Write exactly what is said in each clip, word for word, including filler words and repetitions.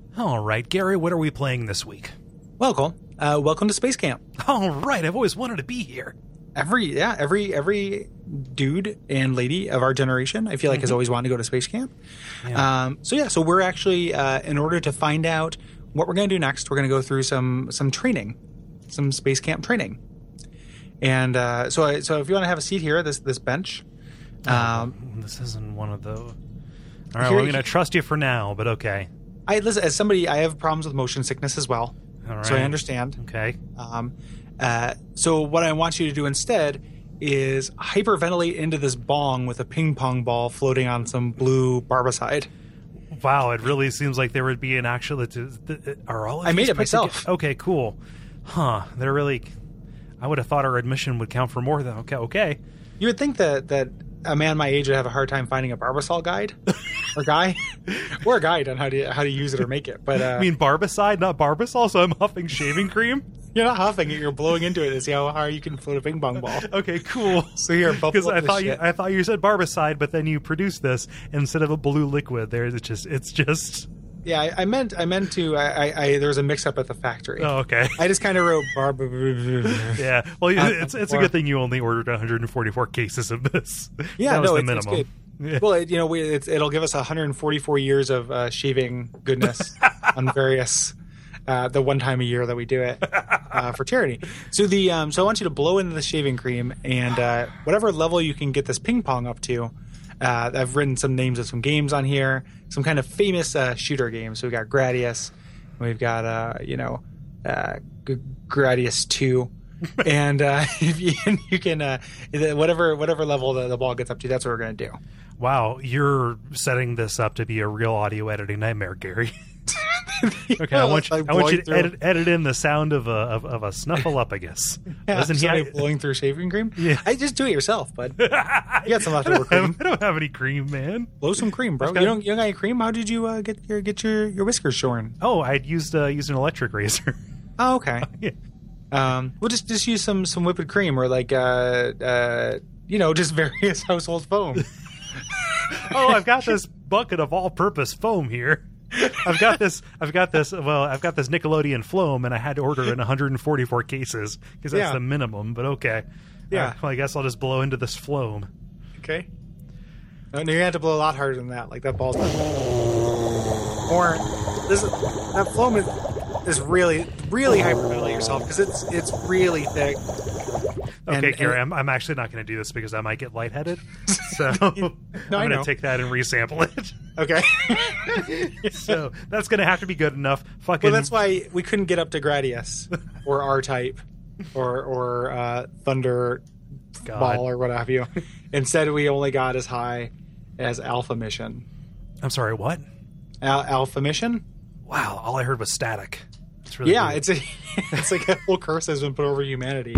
All right, Gary, what are we playing this week? Welcome, uh, welcome to Space Camp. All right, I've always wanted to be here. Every yeah, every every dude and lady of our generation, I feel like, mm-hmm. has always wanted to go to Space Camp. Yeah. Um, so yeah, so we're actually uh, in order to find out what we're going to do next, we're going to go through some some training, some Space Camp training. And uh, so I, so if you want to have a seat here at this this bench, um, oh, this isn't one of those. All right, well, I'm going to trust you for now, but okay. I listen as somebody. I have problems with motion sickness as well, All right. so I understand. Okay. Um, uh, so what I want you to do instead is hyperventilate into this bong with a ping pong ball floating on some blue barbicide. Wow, it really seems like there would be an actual. Are all of I made these it myself. Together? Okay, cool. Huh? They're really. I would have thought our admission would count for more than okay. Okay. You would think that that a man my age would have a hard time finding a Barbasol guide or guy or a guide on how to how to use it or make it. But uh, I mean Barbicide, not Barbasol. So I'm huffing shaving cream. You're not huffing it. You're blowing into it to see how hard you can float a ping pong ball. Okay, cool. So here, because I thought you, I thought you said Barbicide, but then you produced this instead of a blue liquid. There, it's just, it's just. Yeah, I, I meant, I meant to. I, I, I there was a mix-up at the factory. Oh, okay. I just kind of wrote barb. Yeah, well, it's it's a good thing you only ordered one hundred forty-four cases of this. Yeah, that was no, the it's, minimum. It's good. Yeah. Well, it, you know, we, it's, it'll give us one hundred forty-four years of uh, shaving goodness on various. Uh, the one time a year that we do it uh, for charity. So the um, so I want you to blow into the shaving cream, and uh, whatever level you can get this ping pong up to. Uh, I've written some names of some games on here, some kind of famous uh, shooter games. So we've got Gradius, we've got uh, you know uh, G- Gradius two, and uh, if you, you can uh, whatever whatever level the, the ball gets up to, that's what we're going to do. Wow, you're setting this up to be a real audio editing nightmare, Gary. Okay, I want you. I want you to edit, edit in the sound of a of, of a snuffleupagus. Yeah, Doesn't he have, blowing through shaving cream? Yeah, I just do it yourself, bud. You got some leftover cream. I don't have any cream, man. Blow some cream, bro. Got, you don't you don't got any cream? How did you uh, get your get your, your whiskers shorn? Oh, I'd used uh, used an electric razor. Oh, okay. Yeah. Um, we'll just just use some some whipped cream or like uh uh you know just various household foam. Oh, I've got this bucket of all-purpose foam here. I've got this. I've got this. Well, I've got this Nickelodeon Floam, and I had to order in one hundred forty-four cases because that's yeah. the minimum. But okay, yeah. Uh, well, I guess I'll just blow into this Floam. Okay. No, you have to blow a lot harder than that. Like that ball's not. Or this is, that Floam is, is really really hyperventilate yourself because it's it's really thick. Okay, Gary, I'm, I'm actually not going to do this because I might get lightheaded. So no, I'm going to take that and resample it. Okay. So that's going to have to be good enough. Fucking. Well, that's why we couldn't get up to Gradius or R-Type or or uh, Thunder God. Ball or what have you. Instead, we only got as high as Alpha Mission. I'm sorry, what? Al- Alpha Mission? Wow, all I heard was static. It's really yeah, weird. it's a, it's like a whole curse has been put over humanity.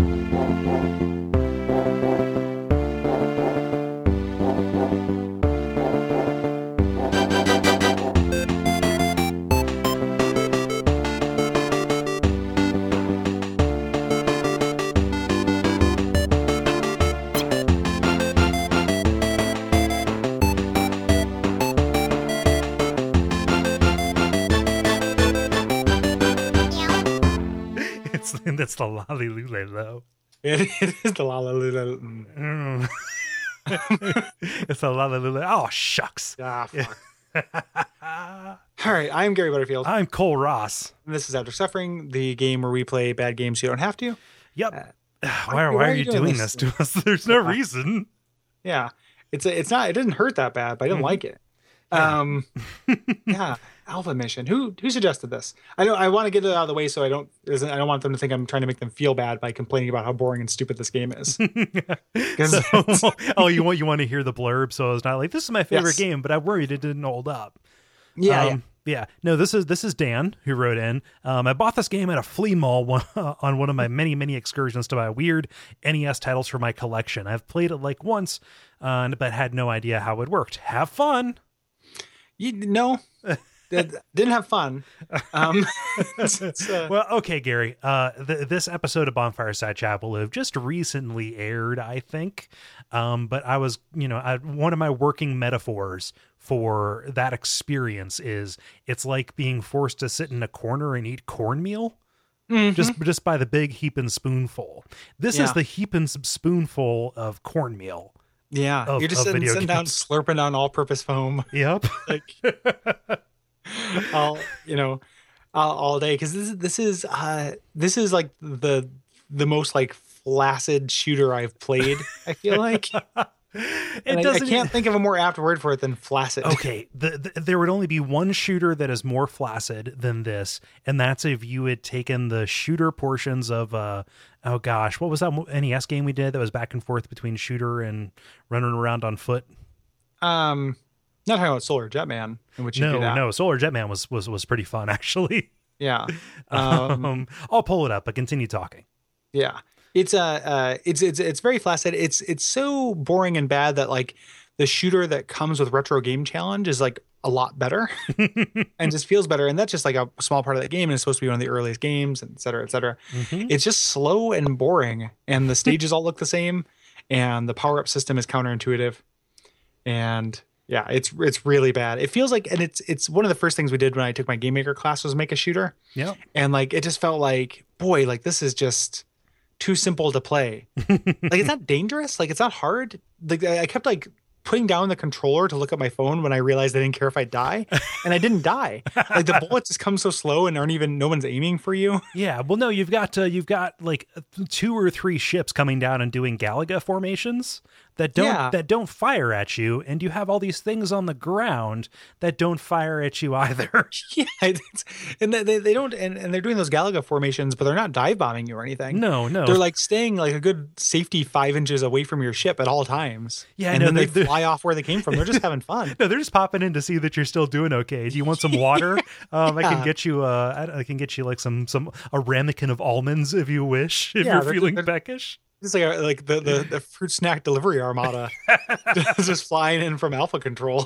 That's the Lalilule, though. It, it is the Lalilule. Mm. It's the Lalilule. Oh, shucks. Ah, fuck. All right, I'm Gary Butterfield. I'm Cole Ross. And this is After Suffering, the game where we play bad games so you don't have to. Yep. Uh, why, why, why are you doing, doing this? this to us? There's no reason. Yeah. It's a, it's not, it didn't hurt that bad, but I didn't mm-hmm. like it. Yeah. Um, yeah. Alpha Mission. Who who suggested this? I know I want to get it out of the way so I don't I don't want them to think I'm trying to make them feel bad by complaining about how boring and stupid this game is. So, oh, you want you want to hear the blurb? So it's not like this is my favorite yes. game, but I worried it didn't hold up. Yeah, um, yeah, yeah. No, this is this is Dan who wrote in. Um, I bought this game at a flea mall one, uh, on one of my many many excursions to buy weird N E S titles for my collection. I've played it like once, uh, but had no idea how it worked. Have fun. You no. Didn't have fun. Um, it's, it's, uh... Well, okay, Gary. Uh, th- this episode of Bonfireside Chat will have just recently aired, I think. Um, but I was, you know, I, one of my working metaphors for that experience is it's like being forced to sit in a corner and eat cornmeal. Mm-hmm. Just just by the big heap and spoonful. This yeah. is the heap and spoonful of cornmeal. Yeah, of, you're just sitting, sitting down, slurping down all-purpose foam. Yep, like all you know, all, all day. Because this is this is uh, this is like the the most like flaccid shooter I've played. I feel like. It I, doesn't, I can't think of a more apt word for it than flaccid. Okay, the, the, there would only be one shooter that is more flaccid than this, and that's if you had taken the shooter portions of, uh, oh gosh, what was that N E S game we did that was back and forth between shooter and running around on foot? Um, not talking about Solar Jetman, in which you no, do that. no, Solar Jetman was was was pretty fun actually. Yeah, um, um, I'll pull it up, but continue talking. Yeah. It's uh, uh it's it's it's very flaccid. It's it's so boring and bad that like the shooter that comes with Retro Game Challenge is like a lot better and just feels better. And that's just like a small part of the game, and it's supposed to be one of the earliest games, et cetera, et cetera. Mm-hmm. It's just slow and boring, and the stages all look the same, and the power up system is counterintuitive, and yeah, it's it's really bad. It feels like, and it's it's one of the first things we did when I took my Game Maker class was make a shooter. Yeah, and like it just felt like, boy, like this is just too simple to play. Like it's not dangerous. Like it's not hard. Like I kept like putting down the controller to look at my phone when I realized I didn't care if I die, and I didn't die. Like the bullets just come so slow and aren't even, no one's aiming for you. Yeah. Well, no, you've got, uh, you've got like two or three ships coming down and doing Galaga formations that don't, yeah. that don't fire at you. And you have all these things on the ground that don't fire at you either. Yeah. It's, and they, they don't, and, and they're doing those Galaga formations, but they're not dive bombing you or anything. No, no. They're like staying like a good safety five inches away from your ship at all times. Yeah. And no, then they fly off where they came from. They're just having fun. No, they're just popping in to see that you're still doing okay. Do you want some water? Um, yeah. I can get you, uh, I, I can get you like some, some, a ramekin of almonds if you wish, if yeah, you're feeling they're, peckish. It's like a, like the, the, the fruit snack delivery armada just flying in from Alpha Control.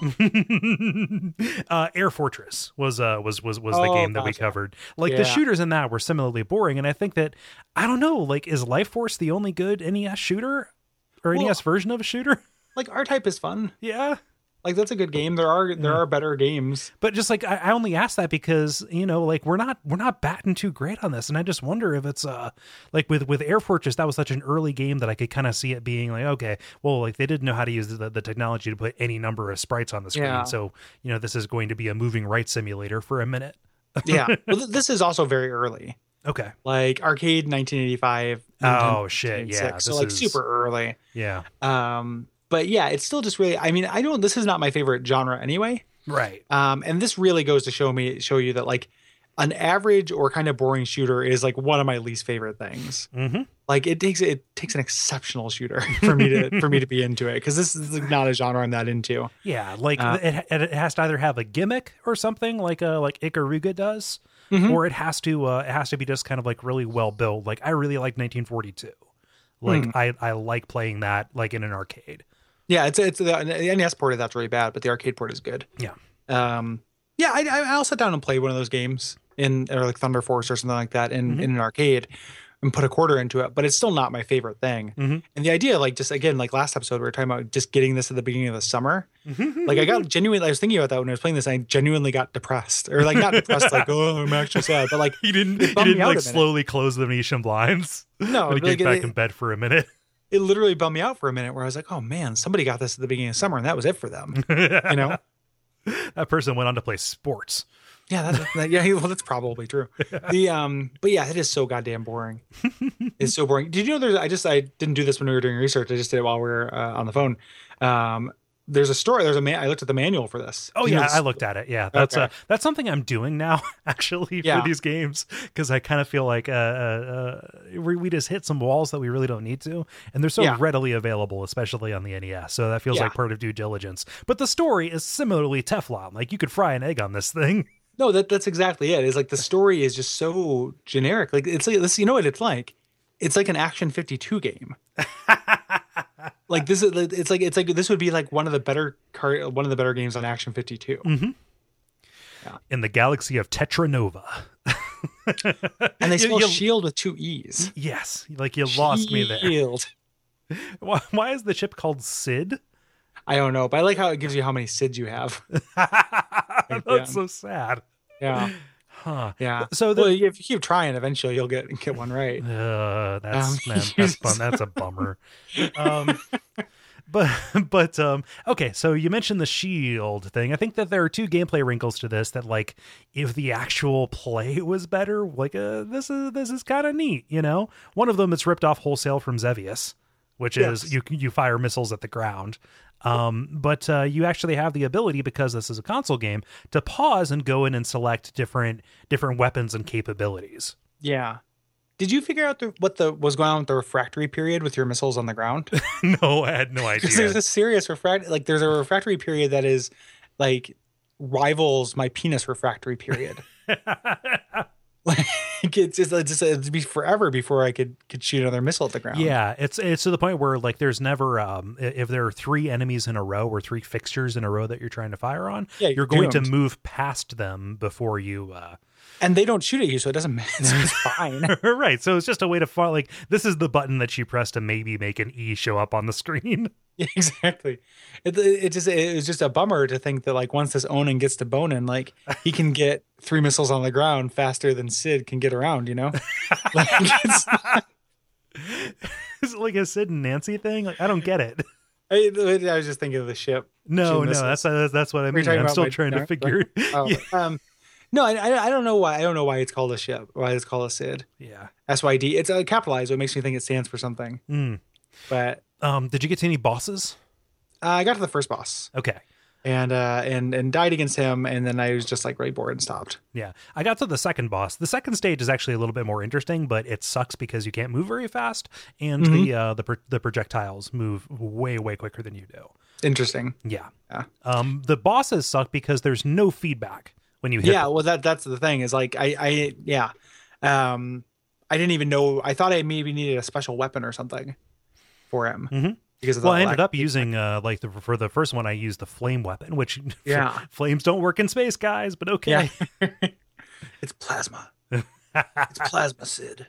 uh, Air Fortress was uh, was was was the oh, game that gotcha. we covered. Like yeah. the shooters in that were similarly boring, and I think that I don't know. Like, is Life Force the only good N E S shooter or well, N E S version of a shooter? Like R-Type is fun. Yeah. Like that's a good game. There are there yeah. are better games, but just like I, I only ask that because you know, like we're not we're not batting too great on this, and I just wonder if it's uh like with with Air Fortress, that was such an early game that I could kind of see it being like, okay, well, like they didn't know how to use the, the technology to put any number of sprites on the screen, yeah. so you know this is going to be a moving right simulator for a minute. Yeah, well, th- this is also very early. Okay, like arcade nineteen eighty-five. Oh shit, yeah, so like is... super early. Yeah. Um. But yeah, it's still just really, I mean, I don't, this is not my favorite genre anyway. Right. Um, and this really goes to show me, show you that like an average or kind of boring shooter is like one of my least favorite things. Mm-hmm. Like it takes, it takes an exceptional shooter for me to, for me to be into it. Cause this is not a genre I'm that into. Yeah. Like uh, it, it has to either have a gimmick or something like, uh, like Ikaruga does, mm-hmm. or it has to, uh, it has to be just kind of like really well built. Like I really like nineteen forty-two. Like mm. I, I like playing that like in an arcade. Yeah, it's it's the, the N E S port of that's really bad, but the arcade port is good. Yeah, um, yeah. I, I I'll sit down and play one of those games in or like Thunder Force or something like that in, mm-hmm. in an arcade and put a quarter into it. But it's still not my favorite thing. Mm-hmm. And the idea, like just again, like last episode, we were talking about just getting this at the beginning of the summer. Mm-hmm. Like I got genuinely, I was thinking about that when I was playing this, and I genuinely got depressed, or like not depressed, like oh, I'm actually sad, but like he didn't, he didn't like slowly close the Venetian blinds. No, when he like, get back it, in bed for a minute. It literally bummed me out for a minute where I was like, oh man, somebody got this at the beginning of summer and that was it for them. You know, that person went on to play sports. Yeah. That's, that, yeah. Well, that's probably true. The, um, but yeah, it is so goddamn boring. It's so boring. Did you know there's, I just, I didn't do this when we were doing research. I just did it while we were uh, on the phone. Um, There's a story. There's a man. I looked at the manual for this. Oh yeah, I looked at it. Yeah, that's okay. uh, that's something I'm doing now actually yeah. for these games because I kind of feel like uh, uh, we, we just hit some walls that we really don't need to, and they're so yeah. readily available, especially on the N E S. So that feels yeah. like part of due diligence. But the story is similarly Teflon. Like you could fry an egg on this thing. No, that that's exactly it. It's like the story is just so generic. Like it's like this. You know what it's like? It's like an Action fifty-two game. Like this is it's like it's like this would be like one of the better car one of the better games on Action fifty-two. Mm-hmm. Yeah. In the galaxy of Tetranova. And they spell you, shield with two E's. Yes, like you lost me there. Shield. Why, why is the ship called Sid? I don't know, but I like how it gives you how many S I Ds you have. That's yeah. so sad. Yeah. Huh. Yeah. So the, well, if you keep trying, eventually you'll get get one right. Uh, that's Um, man, that's bum, that's a bummer. Um, but but um, okay. So you mentioned the shield thing. I think that there are two gameplay wrinkles to this. That like, if the actual play was better, like uh, this is this is kind of neat. You know, one of them is ripped off wholesale from Xevious, which Yes. is you you fire missiles at the ground. Um, but uh, you actually have the ability, because this is a console game, to pause and go in and select different different weapons and capabilities. Yeah. Did you figure out the, what the was going on with the refractory period with your missiles on the ground? No, I had no Because idea. there's a serious refract like there's a refractory period that is like rivals my penis refractory period. Like it's just, it's just it'd be forever before I could could shoot another missile at the ground. Yeah, it's it's to the point where like there's never um i- if there are three enemies in a row or three fixtures in a row that you're trying to fire on, Yeah, you're you're going doomed. to move past them before you uh And they don't shoot at you, so it doesn't matter. It's fine. right. So it's just a way to find, like, this is the button that you press to maybe make an E show up on the screen. Yeah, exactly. It, it just it was just a bummer to think that like once this Onin gets to boning, like he can get three missiles on the ground faster than Sid can get around. You know, like it's, Is it like a Sid and Nancy thing? Like, I don't get it. I, I was just thinking of the ship. No, shooting no, that's that's, that's what I Were you mean. talking I'm about still my- trying to no, figure. Oh, Yeah. um, no, I, I I don't know why I don't know why it's called a ship. Why it's called a Sid. Yeah. S Y D. It's uh, capitalized, so it makes me think it stands for something. Mm. But Um, did you get to any bosses? uh, I got to the first boss Okay. and uh and and died against him, and then I was just like really bored and stopped. Yeah, I got to the second boss. The second stage is actually a little bit more interesting, but it sucks because you can't move very fast, and Mhm. the uh, the pro- the projectiles move way way quicker than you do. Interesting. Yeah. Yeah. Um, the bosses suck because there's no feedback when you hit. Yeah, them. well that that's the thing is like I I yeah. Um I didn't even know I thought I maybe needed a special weapon or something for him. Mhm. Because of Well, the I ended lack- up using uh, like the, for the first one, I used the flame weapon, which Yeah. flames don't work in space, guys. But okay. Yeah. It's plasma. It's plasma Sid.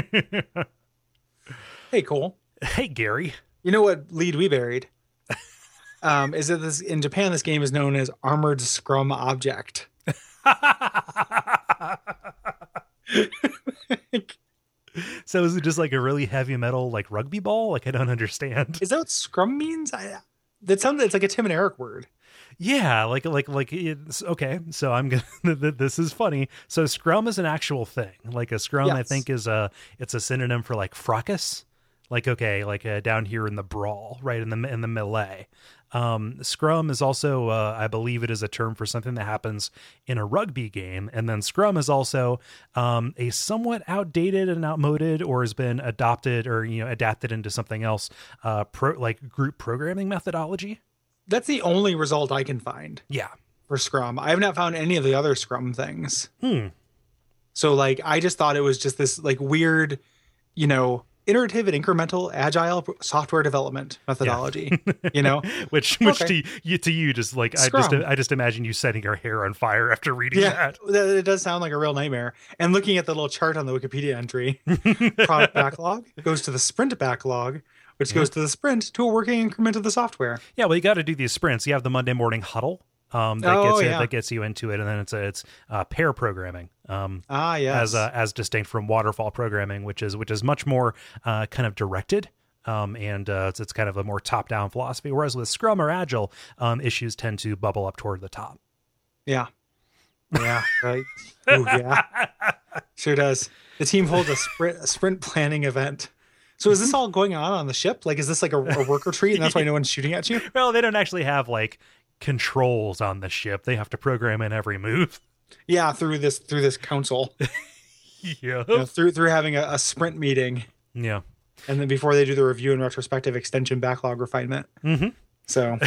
Hey, Cole. Hey, Gary. You know what lead we buried? Um, is that this in Japan this game is known as Armored Scrum Object. So is it just like a really heavy metal like rugby ball? Like I don't understand. Is that what scrum means? I that sounds it's like a Tim and Eric word. Yeah, like like like it's okay. So I'm gonna. This is funny. So scrum is an actual thing. Like a scrum, I Yes. think is a it's a synonym for like fracas. Like okay, like uh, down here in the brawl, right in the in the melee. Um, scrum is also, uh, I believe, it is a term for something that happens in a rugby game, and then scrum is also um, a somewhat outdated and outmoded, or has been adopted or you know adapted into something else, uh, pro, like group programming methodology. That's the only result I can find Yeah. for Scrum. I have not found any of the other Scrum things. Hmm. So like I just thought it was just this like weird, you know, iterative and incremental agile software development methodology. You know? which which Okay. to you to you just like I Scrum. just I just imagine you setting your hair on fire after reading Yeah, that. that- it does sound like a real nightmare. And looking at the little chart on the Wikipedia entry, product backlog goes to the sprint backlog, which goes to the sprint to a working increment of the software. Yeah, well, you got to do these sprints. You have the Monday morning huddle. Um, that Oh, gets yeah. that gets you into it, and then it's a, it's uh, pair programming. Um, Ah, yes. as uh, as distinct from waterfall programming, which is which is much more uh, kind of directed. Um, and uh, it's, it's kind of a more top-down philosophy, whereas with Scrum or Agile, um, issues tend to bubble up toward the top. Yeah. Yeah, right. Ooh, yeah. Sure does. The team holds a sprint, a sprint planning event. So is this all going on on the ship? Like, is this like a, a work retreat and that's why no one's shooting at you? Well, they don't actually have like controls on the ship. They have to program in every move. Yeah, through this through this council, Yeah. you know, through through having a, a sprint meeting, Yeah. and then before they do the review and retrospective extension backlog refinement. Mm-hmm. So,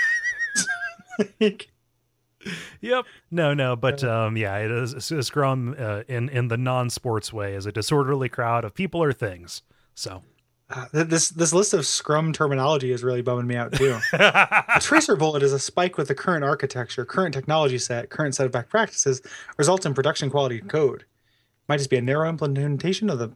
Yep. No, no, but um, yeah, it is a Scrum uh, in in the non-sports way is a disorderly crowd of people or things. So uh, th- this this list of Scrum terminology is really bumming me out too. A tracer bullet is a spike with the current architecture, current technology set, current set of best practices, results in production quality code. Might just be a narrow implementation of the.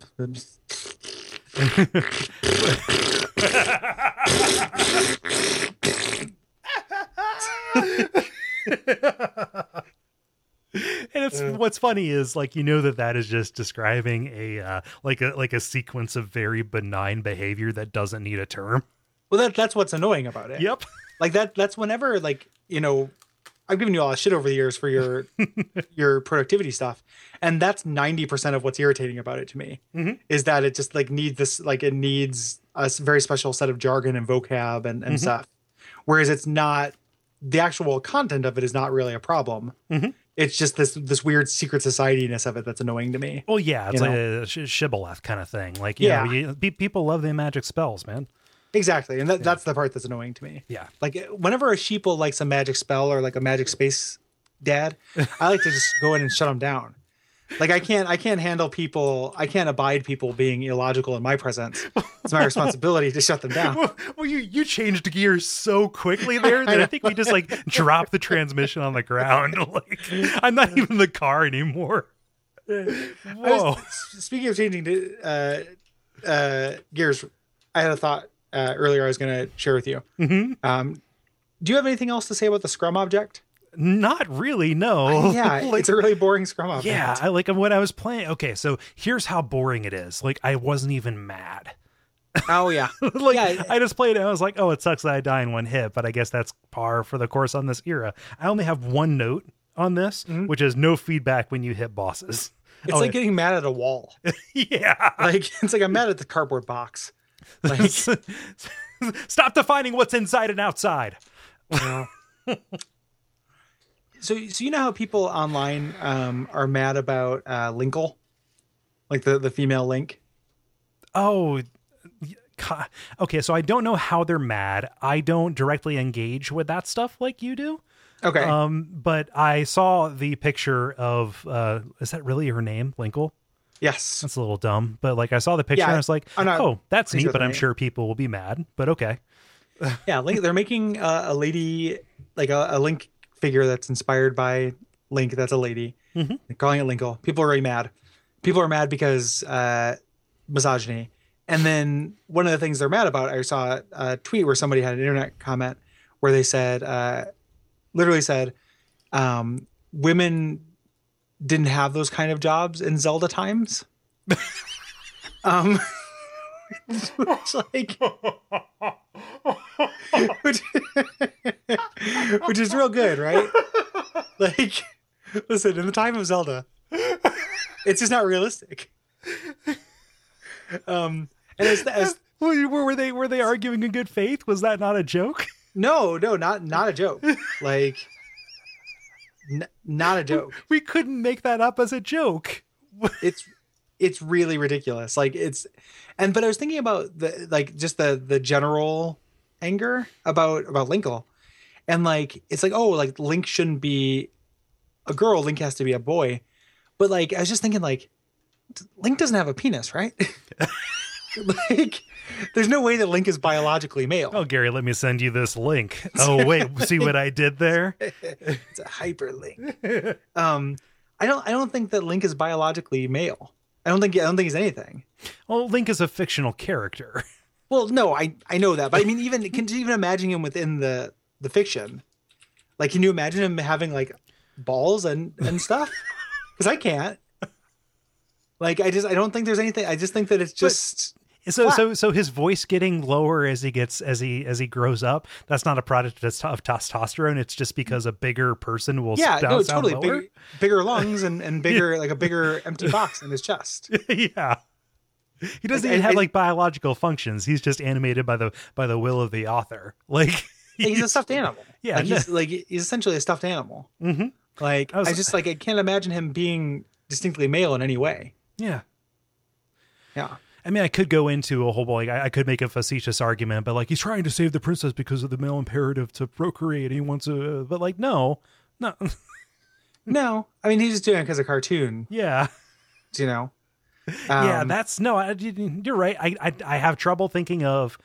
And it's uh, what's funny is like, you know, that that is just describing a uh, like a like a sequence of very benign behavior that doesn't need a term. Well, that that's what's annoying about it. Yep. Like that. That's whenever, like, you know, I've given you all shit over the years for your your productivity stuff, and that's ninety percent of what's irritating about it to me. Mm-hmm. Is that it just like needs this, like it needs a very special set of jargon and vocab and, and mm-hmm. stuff, whereas it's not, the actual content of it is not really a problem. Mm-hmm. It's just this this weird secret society-ness of it that's annoying to me. Well, yeah, it's you like know? a sh- shibboleth kind of thing. Like, you yeah, know, you, pe- people love the magic spells, man. Exactly, and that, yeah. that's the part that's annoying to me. Yeah, like whenever a sheeple likes a magic spell or like a magic space dad, I like to just go in and shut them down. Like I can't, I can't handle people. I can't abide people being illogical in my presence. It's my responsibility to shut them down. Well, well you you changed gears so quickly there that I, I think we just like dropped the transmission on the ground. Like I'm not even in the car anymore. Whoa! Was, speaking of changing to, uh, uh, gears, I had a thought uh, earlier I was going to share with you. Mm-hmm. Um, do you have anything else to say about the Scrum object? Not really, no. Uh, yeah, like, it's a really boring Scrum object. Yeah, I like when I was playing. Okay, so here's how boring it is. Like I wasn't even mad. Oh yeah, like yeah. I just played it. And I was like, oh, it sucks that I die in one hit, but I guess that's par for the course on this era. I only have one note on this, mm-hmm. which is no feedback when you hit bosses. It's oh, like it, getting mad at a wall. Yeah, like it's like I'm mad at the cardboard box. Like, stop defining what's inside and outside. Yeah. So, so you know how people online um, are mad about uh, Linkle, like the, the female Link? Oh, God. Okay. So I don't know how they're mad. I don't directly engage with that stuff like you do. Okay. Um, but I saw the picture of, uh, is that really her name, Linkle? Yes. That's a little dumb, but like I saw the picture yeah, and I was like, oh, that's neat, but I'm name. sure people will be mad, but okay. Yeah. Link, they're making uh, a lady, like a, a Link figure that's inspired by Link. That's a lady. Mm-hmm. They're calling it Linkle. People are really mad. People are mad because uh, misogyny. And then one of the things they're mad about, I saw a tweet where somebody had an internet comment where they said, uh, literally said, um, women didn't have those kind of jobs in Zelda times. um, which, like, which, which is real good, right? Like, listen, in the time of Zelda, it's just not realistic. Um, and as, as were, were they were they arguing in good faith? Was that not a joke? No, no, not not a joke. Like, n- not a joke. We couldn't make that up as a joke. It's it's really ridiculous. Like it's, and but I was thinking about the like just the the general anger about about Linkle, and like it's like, oh, like Link shouldn't be a girl. Link has to be a boy. But like I was just thinking, like, Link doesn't have a penis, right? Like, there's no way that Link is biologically male. Oh, Gary, let me send you this link. Oh, wait, see what I did there? It's a hyperlink. Um, I don't, I don't think that Link is biologically male. I don't think, I don't think he's anything. Well, Link is a fictional character. Well, no, I, I know that, but I mean, even can you even imagine him within the, the fiction? Like, can you imagine him having like balls and, and stuff? Because I can't. Like, I just, I don't think there's anything. I just think that it's just. But, so, flat. so, so his voice getting lower as he gets, as he, as he grows up. That's not a product of testosterone. It's just because a bigger person will. Yeah, no, sound totally. lower. Big, bigger lungs and, and bigger, like a bigger empty box in his chest. Yeah. He doesn't like, even and, have and, like biological functions. He's just animated by the, by the will of the author. Like he's, he's a stuffed animal. Yeah. Like, he's like, he's essentially a stuffed animal. Mm-hmm. Like, I, was, I just like, I can't imagine him being distinctly male in any way. Yeah. Yeah. I mean, I could go into a whole, like, I, I could make a facetious argument, but like, he's trying to save the princess because of the male imperative to procreate. He wants to, but like, no, no. No. I mean, he's just doing it because of cartoon. Yeah. You know? Um, yeah, that's, no, I, you're right. I, I, I have trouble thinking of,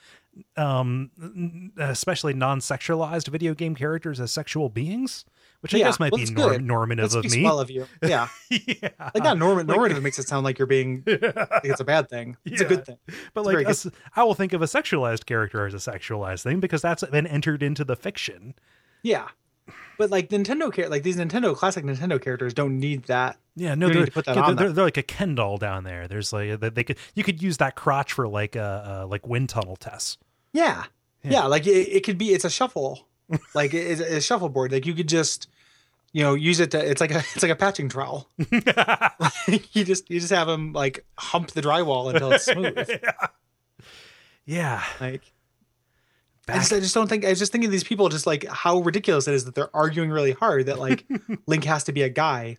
um, especially non-sexualized video game characters as sexual beings. Which I yeah, guess might well, be norm- normative that of me. Well of you. Yeah. Yeah. Like not norm- normative like, makes it sound like you're being, like it's a bad thing. It's yeah. a good thing. But it's like, a, I will think of a sexualized character as a sexualized thing because that's been entered into the fiction. Yeah. but like Nintendo care, like these Nintendo classic Nintendo characters don't need that. Yeah, no, You don't they're, need to put that yeah, on they're, them. they're like a Ken doll down there. There's like they, they could you could use that crotch for like uh, uh like wind tunnel tests. Yeah. Yeah. Yeah. Like it, it could be, it's a shuffle, like it's a shuffleboard. Like you could just, you know, use it to, it's like a, it's like a patching trowel. Like you just, you just have them like hump the drywall until it's smooth. yeah. Yeah. Like, I Back- just, I just don't think, I was just thinking of these people, just like how ridiculous it is that they're arguing really hard that like Link has to be a guy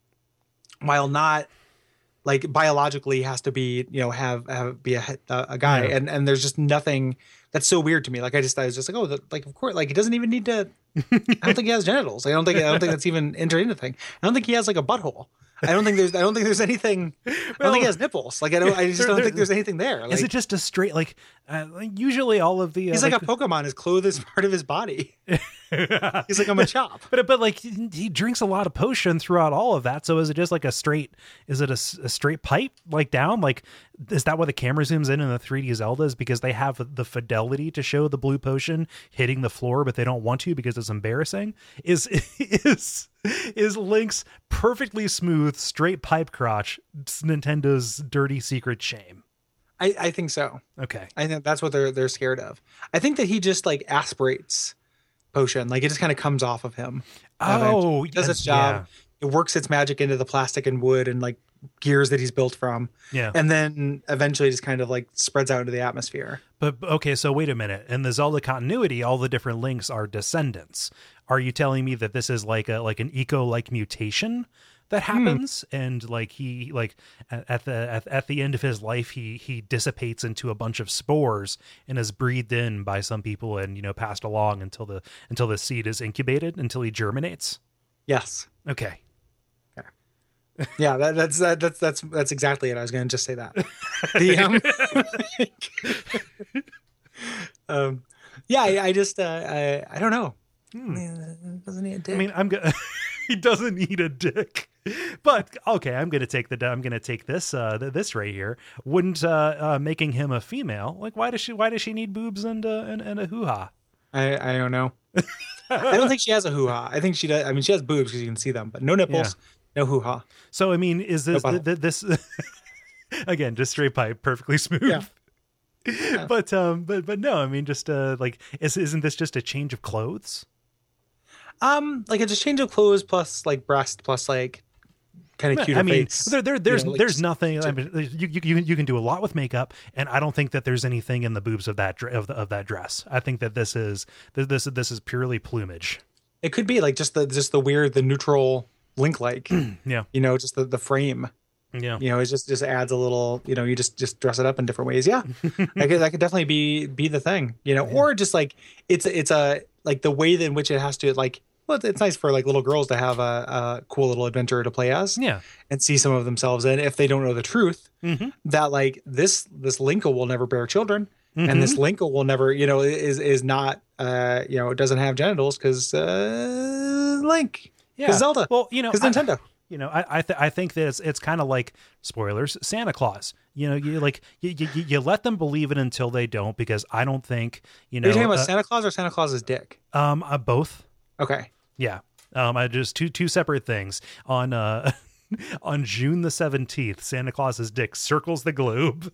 while not like biologically has to be, you know, have, have be a, a, a guy. Yeah. And, and there's just nothing that's so weird to me. Like I just, I was just like, oh, the, like, of course, like he doesn't even need to, I don't think he has genitals. I don't think, I don't think that's even entered into thing. I don't think he has like a butthole. I don't think there's, I don't think there's anything, I don't Well, think he has nipples. Like I don't, I just there- don't there- think there's anything there. Like, Is it just a straight like uh, like, usually all of the uh, he's like, a Pokemon. His clothes is part of his body. He's like a Machop. But but like he he drinks a lot of potion throughout all of that. So is it just like a straight? Is it a, s- a straight pipe like down? Like is that why the camera zooms in in the three D Zeldas? Because they have the fidelity to show the blue potion hitting the floor, but they don't want to because it's embarrassing. Is is is Link's perfectly smooth straight pipe crotch Nintendo's dirty secret shame? I, I think so. Okay. I think that's what they're they're scared of. I think that he just like aspirates potion. Like it just kind of comes off of him. Oh, It does its yeah. job. It works its magic into the plastic and wood and like gears that he's built from. Yeah. And then eventually just kind of like spreads out into the atmosphere. But okay, so wait a minute. In the Zelda continuity, all the different links are descendants. Are you telling me that this is like a like an eco-like mutation that happens, and like he like at, at the at, at the end of his life, he he dissipates into a bunch of spores and is breathed in by some people, and you know passed along until the until the seed is incubated until he germinates? Yes. Okay. Yeah, that, that's that, that's that's that's exactly it. I was going to just say that. The, um, um, yeah, I, I just uh, I I don't know. Hmm. Doesn't he a dick? I mean, I'm gonna. He doesn't need a dick, but okay, I'm gonna take the. I'm gonna take this. Uh, th- this right here. Wouldn't uh, uh, making him a female like why does she? Why does she need boobs and uh, and, and a hoo ha? I I don't know. I don't think she has a hoo ha. I think she does. I mean, she has boobs because you can see them, but no nipples, no hoo ha. So I mean, is this No th- th- this again just straight pipe, perfectly smooth? Yeah. But um, but but no, I mean, just uh, like is isn't this just a change of clothes? Um, like it's a change of clothes plus like breast plus like kind of cuter I mean, face. there, there, there's, you know, like, there's nothing. I mean, you, you, you, you can do a lot with makeup, and I don't think that there's anything in the boobs of that dr- of, the, of that dress. I think that this is this this, this is purely plumage. It could be like just the just the weird the neutral Link like Yeah, you know just the the frame. yeah, You know, it just just adds a little, you know, you just just dress it up in different ways. Yeah, that could, that could definitely be be the thing, you know, or just like it's it's a like the way in which it has to like. Well, it's nice for like little girls to have a, a cool little adventure to play as, yeah. and see some of themselves in if they don't know the truth. Mm-hmm. That like this this Linko will never bear children, Mhm. and this Linko will never, you know, is is not, uh, you know, doesn't have genitals because uh, Link, Yeah, because Zelda, Well, you know, because I- Nintendo. You know, I I, th- I think that it's it's kind of like spoilers. Santa Claus. You know, you like you, you you let them believe it until they don't, because I don't think you Are know. you talking about uh, Santa Claus or Santa Claus's dick? um, uh, both. Okay. Yeah. Um, I just two two separate things. On uh, on June the seventeenth, Santa Claus's dick circles the globe.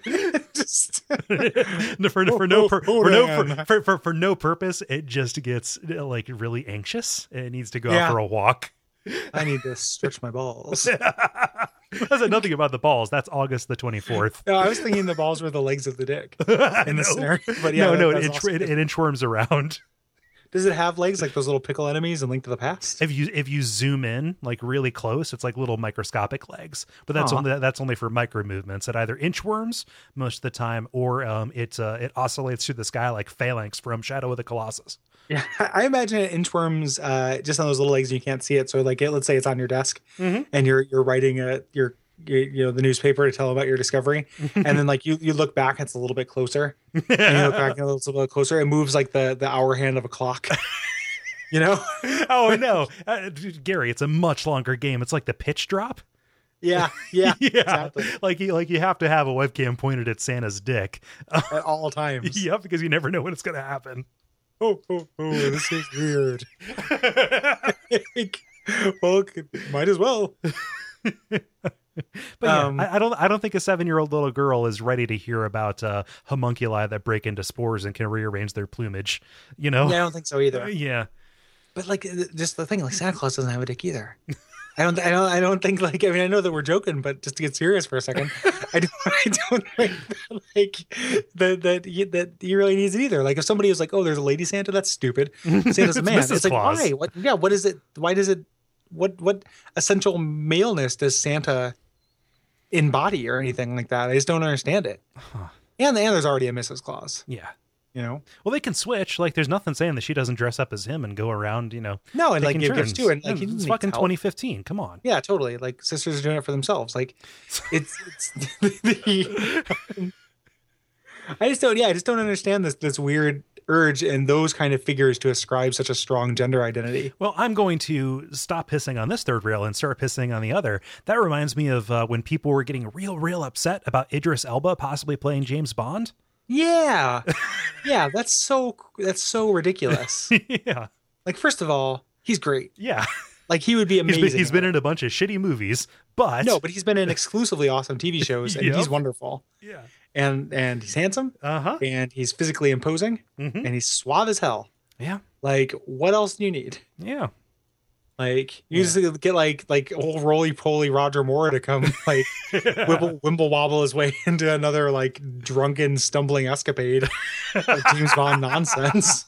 Just for, for, for no for, Oh, for no man. for, for, for, for no purpose. It just gets uh, like really anxious. And it needs to go Yeah. out for a walk. I need to stretch my balls. That's nothing about the balls. That's August the twenty-fourth. No, I was thinking the balls were the legs of the dick in this No. scenario. But yeah, no, that- no, that's it, awesome. it, it inchworms around. Does it have legs like those little pickle enemies in Link to the Past? If you if you zoom in like really close, it's like little microscopic legs. But that's Aw. only that's only for micro movements. It either inchworms most of the time, or um, it uh, it oscillates through the sky like Phalanx from Shadow of the Colossus. Yeah, I imagine it inchworms uh, just on those little legs. And you can't see it, so like, it, let's say it's on your desk, Mhm. and you're you're writing a your you you know the newspaper to tell about your discovery, and then like you you look back, it's a little bit closer, and you look back a little bit closer. It moves like the the hour hand of a clock. You know? Oh, I know, uh, Gary. It's a much longer game. It's like the pitch drop. Yeah, yeah, yeah, exactly. like you like you have to have a webcam pointed at Santa's dick. At all times. Yep, because you never know when it's going to happen. oh, oh, oh, this is weird. Like, well, might as well. But yeah, Um, I, I don't. I don't think a seven-year-old little girl is ready to hear about uh, homunculi that break into spores and can rearrange their plumage. You know? Yeah, I don't think so either. Yeah. But like, just the thing, like Santa Claus doesn't have a dick either. I don't. I don't. I don't think like. I mean, I know that we're joking, but just to get serious for a second, I don't. I don't think that, like that that he, that he really needs it either. Like, if somebody was like, "Oh, there's a lady Santa," that's stupid. Santa's a man. Missus It's like, Claus. why? What? Yeah. What is it? Why does it? What? What essential maleness does Santa embody or anything like that? I just don't understand it. Huh. And and there's already a Missus Claus. Yeah. You know. Well, they can switch. Like, there's nothing saying that she doesn't dress up as him and go around, you know. No, and like taking give gifts turns. too, and like he it's didn't fucking need help. twenty fifteen. Come on. Yeah, totally. Like sisters are doing it for themselves. Like it's it's the, I just don't yeah, I just don't understand this this weird urge in those kind of figures to ascribe such a strong gender identity. Well, I'm going to stop pissing on this third rail and start pissing on the other. That reminds me of uh, when people were getting real, real upset about Idris Elba possibly playing James Bond. Yeah. Yeah, that's so that's so ridiculous. Yeah. Like, first of all, he's great. Yeah. Like, he would be He's amazing. been, he's been in a bunch of shitty movies, but No, but he's been in exclusively awesome T V shows, and Yep. he's wonderful. yeah. And and he's handsome, Uh-huh. and he's physically imposing, Mhm. and he's suave as hell. Yeah. Like, what else do you need? Yeah. Like, you just get like like old roly poly Roger Moore to come like wimble, wimble wobble his way into another like drunken stumbling escapade of James Bond nonsense.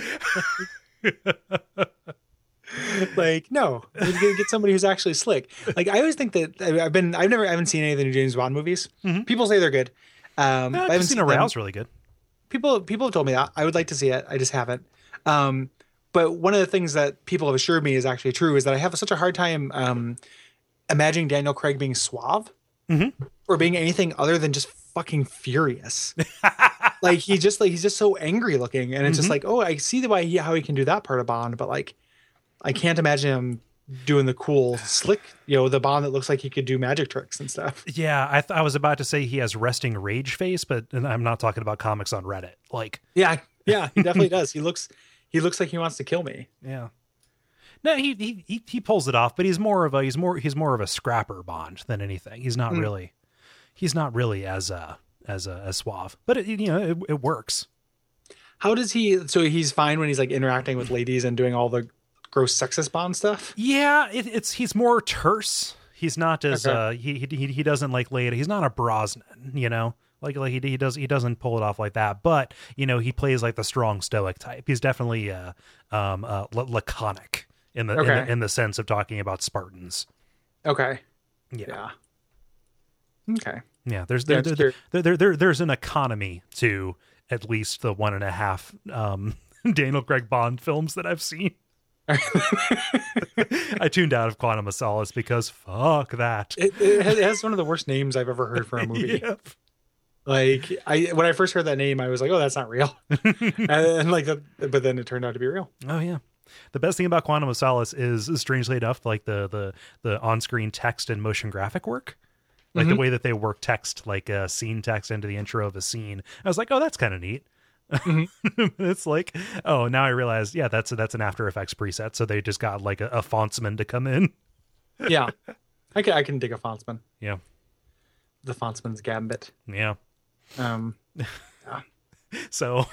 Like, no, we gotta get somebody who's actually slick. Like, I always think that I- I've been I've never I haven't seen any of the new James Bond movies. Mhm. People say they're good. Um, Uh, I haven't Casino seen them. Royale's really good. People people have told me that. I would like to see it. I just haven't. Um, but one of the things that people have assured me is actually true is that I have such a hard time um, imagining Daniel Craig being suave Mhm. or being anything other than just fucking furious. Like, he just like he's just so angry looking, and it's just Mhm. like, oh, I see the way he how he can do that part of Bond, but like, I can't imagine him doing the cool slick, you know, the Bond that looks like he could do magic tricks and stuff. Yeah, I, th- I was about to say he has resting rage face, but and I'm not talking about comics on Reddit. Like, Yeah, yeah, he definitely does. He looks he looks like he wants to kill me. yeah. No, he, he he he pulls it off, but he's more of a he's more he's more of a scrapper Bond than anything. He's not Mm. really he's not really as uh as uh, as suave, but it, you know it, it works. How does he? So he's fine when he's like interacting with ladies and doing all the gross sexist Bond stuff. Yeah, it, it's he's more terse. He's not as Okay. uh he, he he doesn't like lay it. He's not a Brosnan, you know. Like like he he does he doesn't pull it off like that. But you know he plays like the strong stoic type. He's definitely uh um uh la- laconic in the, in Okay. the in the sense of talking about Spartans. Okay. Yeah. Yeah. Okay. Yeah, there's Yeah, there, just there, curious. there, there, there- there's an economy to at least the one and a half um, Daniel Craig Bond films that I've seen. I tuned out of Quantum of Solace because fuck that. It, it has- it has one of the worst names I've ever heard for a movie. Yep. Like, I when I first heard that name, I was like, "Oh, that's not real," and, and like, the, but then it turned out to be real. Oh yeah. The best thing about Quantum of Solace is, strangely enough, like the the the on-screen text and motion graphic work. Like the Mhm. way that they work text, like a scene text into the intro of a scene. I was like, oh, that's kind of neat. Mhm. It's like, oh, now I realize, yeah, that's that's an After Effects preset. So they just got like a, a fontsman to come in. Yeah, I can I can dig a fontsman. Yeah. The fontsman's gambit. Yeah. Um, So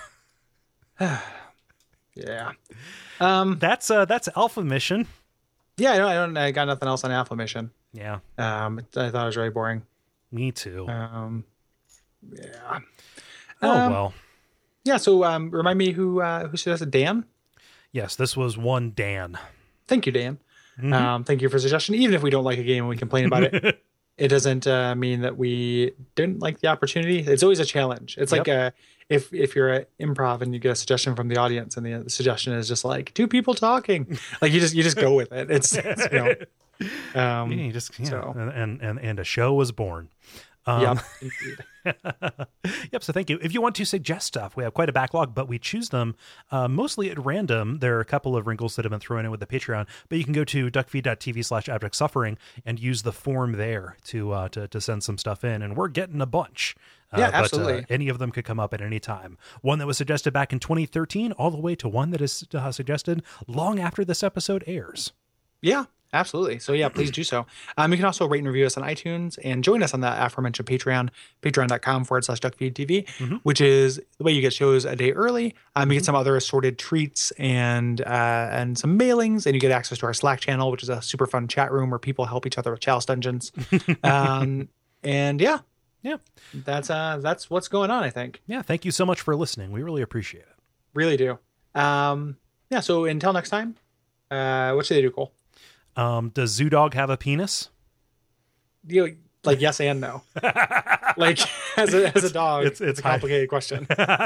yeah. Um, that's uh that's Alpha Mission. yeah. I don't. I don't. I got nothing else on Alpha Mission. Yeah. Um, I thought it was really boring. Me too. Um, yeah. oh um, well. Yeah. So, um, remind me who uh, who suggested Dan. Yes, this was one Dan. Thank you, Dan. Mhm. Um, thank you for the suggestion. Even if we don't like a game and we complain about it, it doesn't uh, mean that we didn't like the opportunity. It's always a challenge. It's like a, if if you're at improv and you get a suggestion from the audience and the, the suggestion is just like two people talking, like you just you just go with it. It's, it's you know, um, Yeah, you just yeah, so. and, and and and a show was born. Um, Yep. Indeed. Yep. So thank you. If you want to suggest stuff, we have quite a backlog, but we choose them uh, mostly at random. There are a couple of wrinkles that have been thrown in with the Patreon, but you can go to duckfeed.tv slash abject suffering and use the form there to, uh, to, to send some stuff in. And we're getting a bunch. Uh, Yeah, but, absolutely. Uh, any of them could come up at any time. One that was suggested back in twenty thirteen, all the way to one that is uh, suggested long after this episode airs. Yeah, absolutely. So yeah, please do so. Um, you can also rate and review us on iTunes and join us on that aforementioned Patreon, patreon.com forward slash duckfeedtv, Mm-hmm. which is the way you get shows a day early. Um, you get some other assorted treats and uh, and some mailings, and you get access to our Slack channel, which is a super fun chat room where people help each other with Chalice Dungeons. um, and yeah, Yeah. that's uh, that's what's going on, I think. Yeah. Thank you so much for listening. We really appreciate it. Really do. Um, yeah, so until next time, uh, what should they do, Cole? Um, does Zoodog have a penis? You know, like yes and no. Like as a as a dog, It's- it's, it's a complicated question.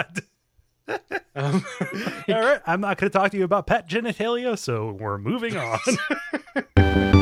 Um, All right. I'm not going to talk to you about pet genitalia, so we're moving on.